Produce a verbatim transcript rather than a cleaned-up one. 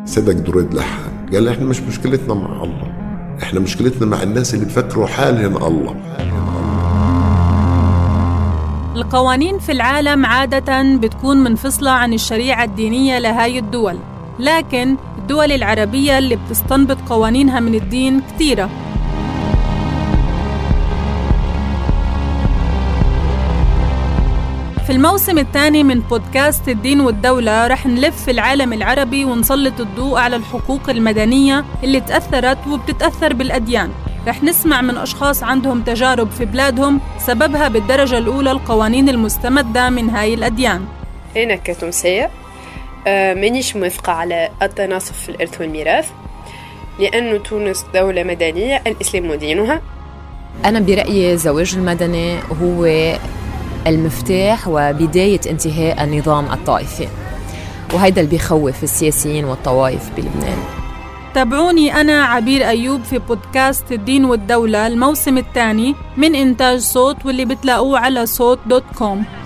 صدق دريد لحن قال احنا مش مشكلتنا مع الله، احنا مشكلتنا مع الناس اللي بفكروا حالهم الله. القوانين في العالم عادة بتكون منفصلة عن الشريعة الدينية لهاي الدول، لكن الدول العربية اللي بتستنبط قوانينها من الدين كتيرة. في الموسم الثاني من بودكاست الدين والدولة رح نلف في العالم العربي ونسلط الضوء على الحقوق المدنية اللي تأثرت وبتتأثر بالأديان. رح نسمع من أشخاص عندهم تجارب في بلادهم سببها بالدرجة الأولى القوانين المستمدة من هاي الأديان. أنا كتونسية مانيش موافقة على التناصف في الإرث والميراث، لأن تونس دولة مدنية الإسلام دينها. أنا برأيي الزواج المدني هو المفتاح وبداية انتهاء النظام الطائفي، وهيدا اللي بيخوف السياسيين والطوائف بلبنان. تابعوني أنا عبير أيوب في بودكاست الدين والدولة الموسم الثاني من إنتاج صوت، واللي بتلاقوه على صوت دوت كوم.